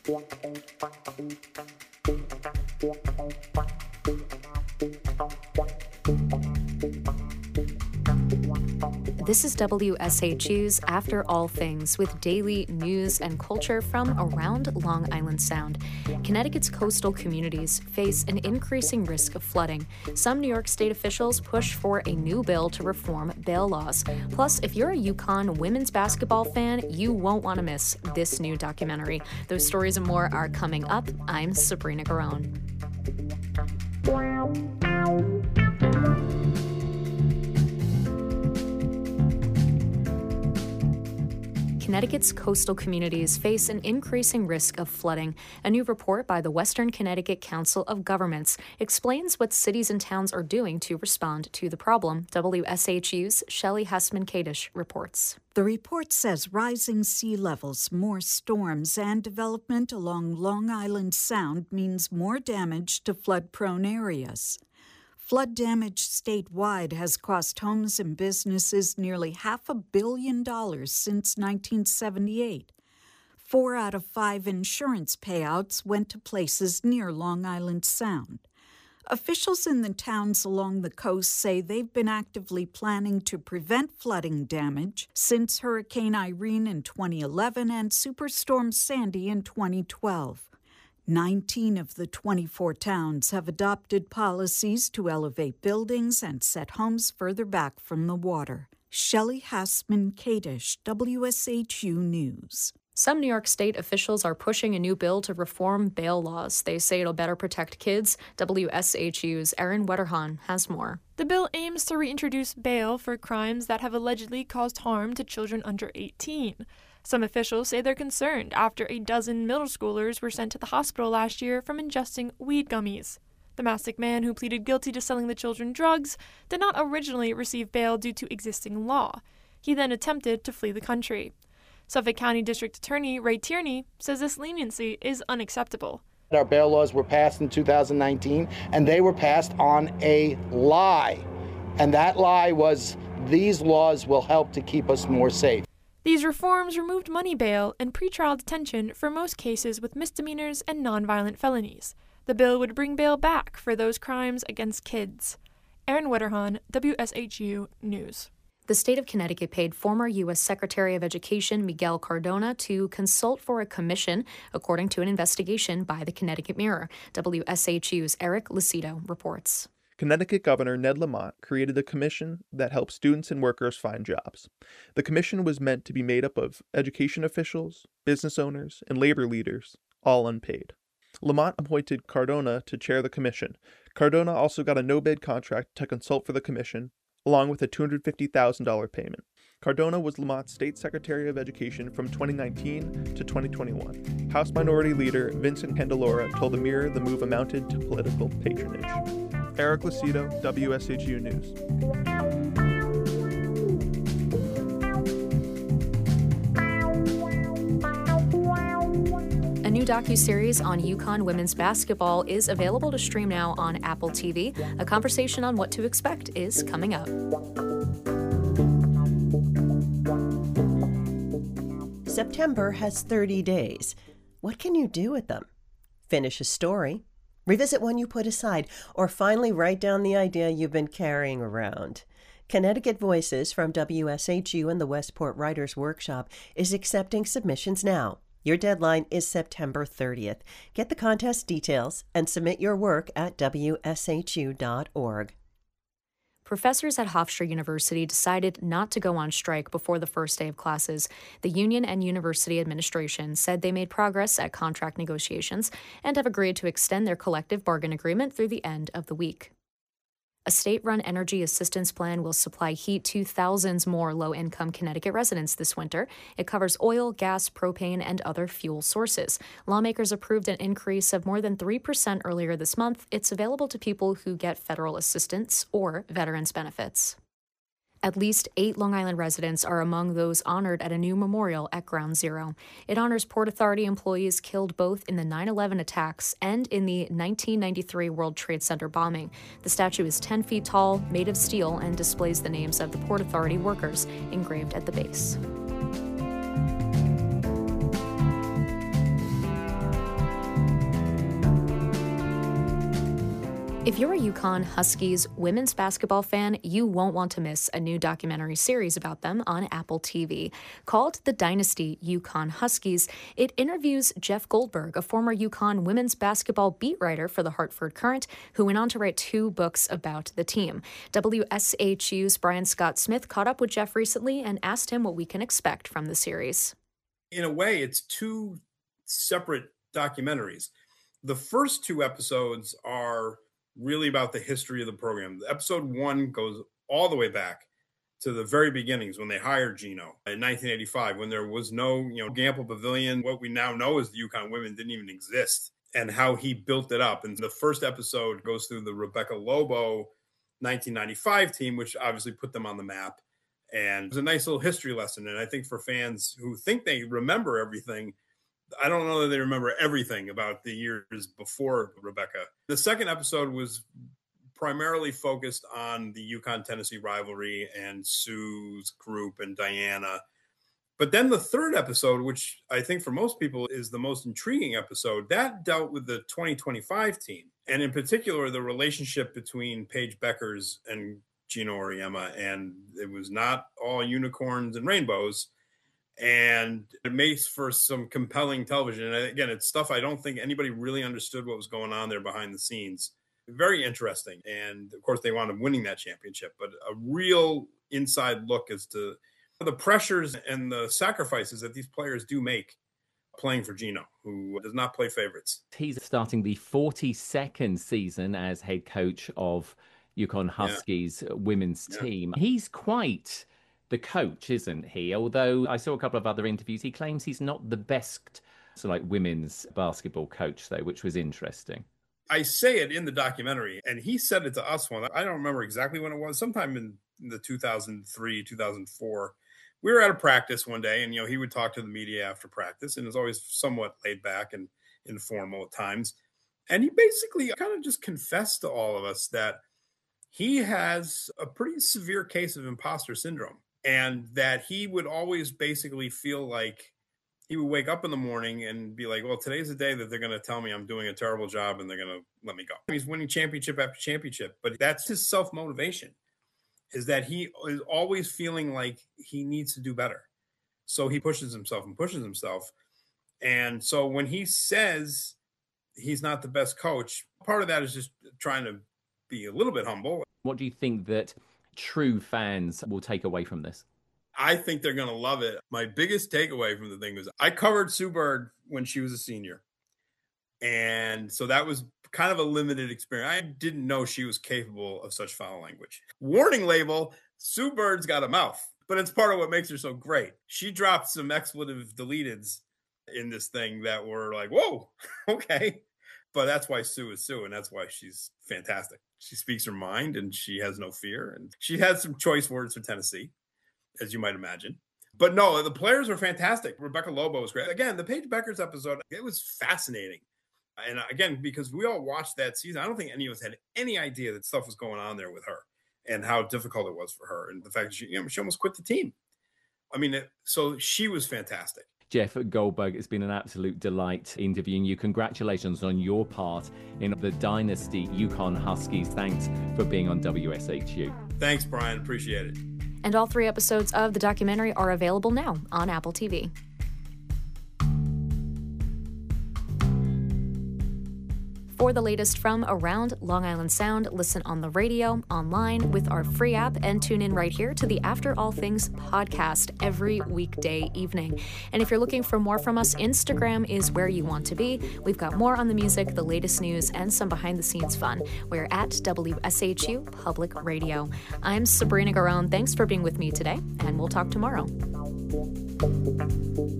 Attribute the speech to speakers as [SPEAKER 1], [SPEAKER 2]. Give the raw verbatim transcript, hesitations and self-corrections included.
[SPEAKER 1] This is W S H U's After All Things, with daily news and culture from around Long Island Sound. Connecticut's coastal communities face an increasing risk of flooding. Some New York State officials push for a new bill to reform bail laws. Plus, if you're a UConn women's basketball fan, you won't want to miss this new documentary. Those stories and more are coming up. I'm Sabrina Garone. Connecticut's coastal communities face an increasing risk of flooding. A new report by the Western Connecticut Council of Governments explains what cities and towns are doing to respond to the problem. W S H U's Shelley Hessman-Kadish reports.
[SPEAKER 2] The report says rising sea levels, more storms, and development along Long Island Sound means more damage to flood-prone areas. Flood damage statewide has cost homes and businesses nearly half a billion dollars since nineteen seventy-eight. Four out of five insurance payouts went to places near Long Island Sound. Officials in the towns along the coast say they've been actively planning to prevent flooding damage since Hurricane Irene in twenty eleven and Superstorm Sandy in twenty twelve. Nineteen of the twenty-four towns have adopted policies to elevate buildings and set homes further back from the water. Shelley Hessman-Kadish, W S H U News.
[SPEAKER 1] Some New York State officials are pushing a new bill to reform bail laws. They say it'll better protect kids. W S H U's Erin Wetterhahn has more.
[SPEAKER 3] The bill aims to reintroduce bail for crimes that have allegedly caused harm to children under eighteen. Some officials say they're concerned after a dozen middle schoolers were sent to the hospital last year from ingesting weed gummies. The Mastic man who pleaded guilty to selling the children drugs did not originally receive bail due to existing law. He then attempted to flee the country. Suffolk County District Attorney Ray Tierney says this leniency is unacceptable.
[SPEAKER 4] Our bail laws were passed in two thousand nineteen, and they were passed on a lie. And that lie was these laws will help to keep us more safe.
[SPEAKER 3] These reforms removed money bail and pretrial detention for most cases with misdemeanors and nonviolent felonies. The bill would bring bail back for those crimes against kids. Erin Wetterhahn, W S H U News.
[SPEAKER 1] The state of Connecticut paid former U S Secretary of Education Miguel Cardona to consult for a commission, according to an investigation by the Connecticut Mirror. W S H U's Eric Lucido reports.
[SPEAKER 5] Connecticut Governor Ned Lamont created a commission that helps students and workers find jobs. The commission was meant to be made up of education officials, business owners, and labor leaders, all unpaid. Lamont appointed Cardona to chair the commission. Cardona also got a no-bid contract to consult for the commission, along with a two hundred fifty thousand dollars payment. Cardona was Lamont's State Secretary of Education from twenty nineteen to twenty twenty-one. House Minority Leader Vincent Candelora told the Mirror the move amounted to political patronage. Eric Lucido, W S H U News.
[SPEAKER 1] A new docuseries on UConn women's basketball is available to stream now on Apple T V. A conversation on what to expect is coming up.
[SPEAKER 6] September has thirty days. What can you do with them? Finish a story, revisit one you put aside, or finally write down the idea you've been carrying around. Connecticut Voices from W S H U and the Westport Writers Workshop is accepting submissions now. Your deadline is September thirtieth. Get the contest details and submit your work at W S H U dot org.
[SPEAKER 1] Professors at Hofstra University decided not to go on strike before the first day of classes. The union and university administration said they made progress at contract negotiations and have agreed to extend their collective bargain agreement through the end of the week. A state-run energy assistance plan will supply heat to thousands more low-income Connecticut residents this winter. It covers oil, gas, propane, and other fuel sources. Lawmakers approved an increase of more than three percent earlier this month. It's available to people who get federal assistance or veterans benefits. At least eight Long Island residents are among those honored at a new memorial at Ground Zero. It honors Port Authority employees killed both in the nine eleven attacks and in the nineteen ninety-three World Trade Center bombing. The statue is ten feet tall, made of steel, and displays the names of the Port Authority workers engraved at the base. If you're a UConn Huskies women's basketball fan, you won't want to miss a new documentary series about them on Apple T V. Called The Dynasty UConn Huskies, it interviews Jeff Goldberg, a former UConn women's basketball beat writer for the Hartford Courant, who went on to write two books about the team. W S H U's Brian Scott Smith caught up with Jeff recently and asked him what we can expect from the series.
[SPEAKER 7] In a way, it's two separate documentaries. The first two episodes are really about the history of the program. Episode one goes all the way back to the very beginnings when they hired Gino in nineteen eighty-five, when there was no, you know, Gamble Pavilion. What we now know as the UConn women didn't even exist, and how he built it up. And the first episode goes through the Rebecca Lobo nineteen ninety-five team, which obviously put them on the map. And it was a nice little history lesson. And I think for fans who think they remember everything, I don't know that they remember everything about the years before Rebecca. The second episode was primarily focused on the UConn-Tennessee rivalry and Sue's group and Diana. But then the third episode, which I think for most people is the most intriguing episode, that dealt with the twenty twenty-five team. And in particular, the relationship between Paige Beckers and Gino Auriemma. And it was not all unicorns and rainbows. And it makes for some compelling television. And again, it's stuff I don't think anybody really understood what was going on there behind the scenes. Very interesting. And of course, they wound up winning that championship, but a real inside look as to the pressures and the sacrifices that these players do make playing for Gino, who does not play favorites.
[SPEAKER 8] He's starting the forty-second season as head coach of UConn Huskies yeah. women's yeah. team. He's quite the coach, isn't he? Although I saw a couple of other interviews, he claims he's not the best sort of like women's basketball coach, though, which was interesting.
[SPEAKER 7] I say it in the documentary, and he said it to us one. I don't remember exactly when it was, sometime in, in the two thousand three, two thousand four. We were at a practice one day, and you know he would talk to the media after practice, and it was always somewhat laid back and informal at times. And he basically kind of just confessed to all of us that he has a pretty severe case of imposter syndrome. And that he would always basically feel like he would wake up in the morning and be like, well, today's the day that they're going to tell me I'm doing a terrible job and they're going to let me go. He's winning championship after championship, but that's his self-motivation, is that he is always feeling like he needs to do better. So he pushes himself and pushes himself. And so when he says he's not the best coach, part of that is just trying to be a little bit humble.
[SPEAKER 8] What do you think that true fans will take away from this?
[SPEAKER 7] I think they're going to love it. My biggest takeaway from the thing was I covered Sue Bird when she was a senior. And so that was kind of a limited experience. I didn't know she was capable of such foul language. Warning label, Sue Bird's got a mouth, but it's part of what makes her so great. She dropped some expletive deleteds in this thing that were like, whoa, okay. But that's why Sue is Sue, and that's why she's fantastic. She speaks her mind, and she has no fear. And she had some choice words for Tennessee, as you might imagine. But no, the players were fantastic. Rebecca Lobo was great. Again, the Paige Beckers episode, it was fascinating. And again, because we all watched that season, I don't think any of us had any idea that stuff was going on there with her and how difficult it was for her. And the fact that she, you know, she almost quit the team. I mean, it, so she was fantastic.
[SPEAKER 8] Jeff Goldberg, it's been an absolute delight interviewing you. Congratulations on your part in the Dynasty UConn Huskies. Thanks for being on W S H U.
[SPEAKER 7] Thanks, Brian. Appreciate it.
[SPEAKER 1] And all three episodes of the documentary are available now on Apple T V. For the latest from around Long Island Sound, listen on the radio, online, with our free app, and tune in right here to the After All Things podcast every weekday evening. And if you're looking for more from us, Instagram is where you want to be. We've got more on the music, the latest news, and some behind-the-scenes fun. We're at W S H U Public Radio. I'm Sabrina Garone. Thanks for being with me today, and we'll talk tomorrow.